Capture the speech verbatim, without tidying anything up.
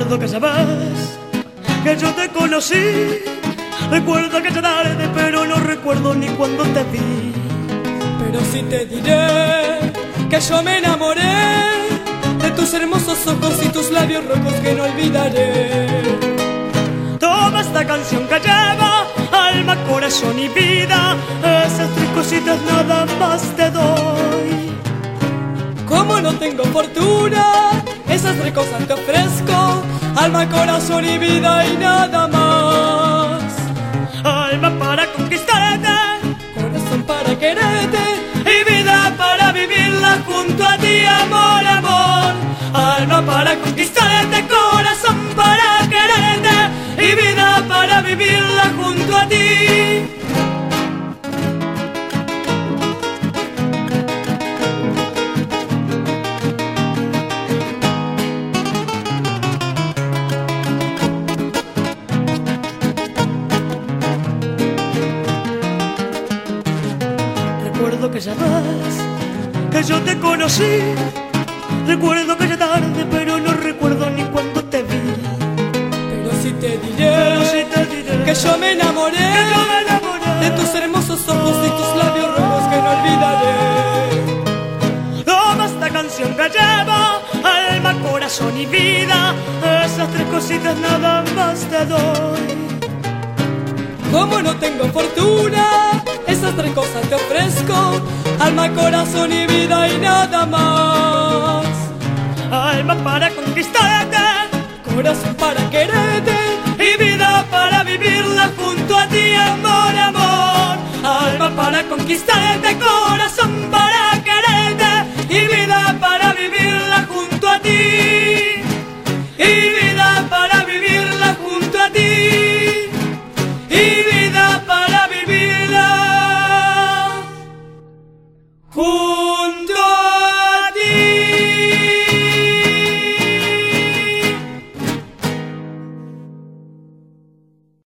Recuerdo que sabes que yo te conocí. Recuerdo aquella tarde, pero no recuerdo ni cuándo te vi. Pero sí te diré que yo me enamoré de tus hermosos ojos y tus labios rojos que no olvidaré. Toma esta canción que lleva alma, corazón y vida. Esas tres cositas nada más te doy. Como no tengo fortuna, esas tres cosas te ofrezco: alma, corazón y vida y nada más. Alma para conquistarte, corazón para quererte y vida para vivirla junto a ti, amor, amor. Alma para conquistarte, corazón para quererte y vida para vivirla junto a ti. Recuerdo que sabes que yo te conocí. Recuerdo que ya tarde, pero no recuerdo ni cuándo te vi. Pero sí te diré, pero sí te diré que yo me enamoré, que yo me enamoré de tus hermosos ojos y tus labios rojos que no olvidaré. Toma esta canción que lleva alma, corazón y vida. Esas tres cositas nada más te doy. Como no tengo fortuna, esas tres cosas te ofrezco: alma, corazón y vida y nada más. Alma para conquistarte, corazón para quererte y vida para vivirla junto a ti, amor, amor. Alma para conquistarte, corazón para quererte y vida para vivirla junto a ti. Y vida para vivirla junto a ti. Y vida para vivirla junto